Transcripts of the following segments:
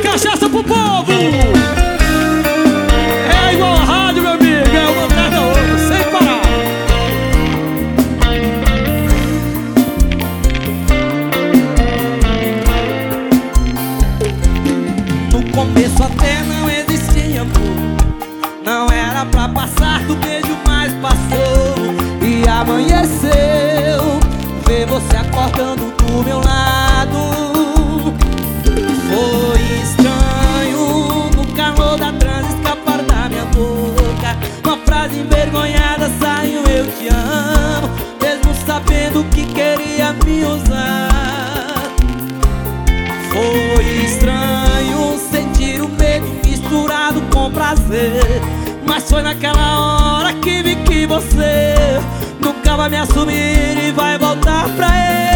cachaça pro povo. É igual a rádio, meu amigo, é uma atrás da outra, sem parar. No começo até não existia amor, não era pra passar do beijo, mas passou. E amanheceu, ver você acordando do meu lado. Foi estranho, no calor da transa escapar da minha boca. Uma frase envergonhada saiu: eu te amo, mesmo sabendo que queria me usar. Foi estranho sentir o medo misturado com prazer, mas foi naquela hora que vi que você nunca vai me assumir e vai voltar pra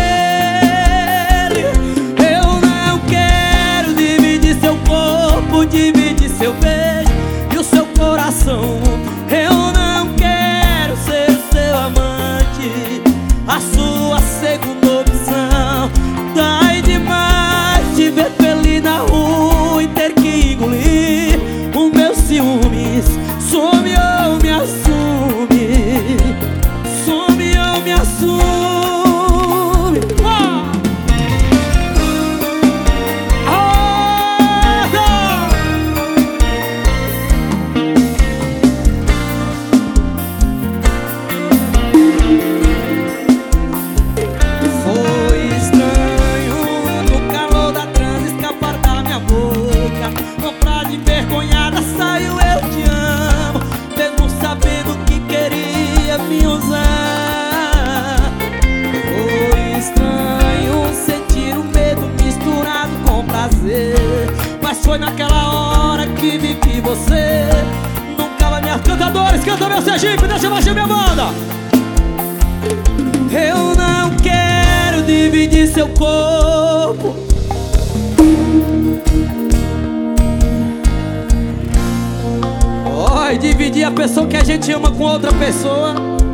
ele. Eu não quero dividir seu corpo, dividir seu beijo e o seu coração. Eu não quero ser o seu amante, a sua segunda opção. Dói demais te ver feliz na rua e ter que engolir os meus ciúmes. Some ou me assume, some ou me assume. Foi estranho, no calor da transa escapar da minha boca. Uma frase envergonhada saiu: eu te amo, mesmo sabendo que queria me usar. Foi estranho sentir o medo misturado com prazer, mas foi naquela hora que vi que você nunca vai me assumir. Cantadores, canta meu Sergipe, deixa baixar minha banda. Eu não quero dividir seu corpo, Oi, dividir a pessoa que a gente ama com outra pessoa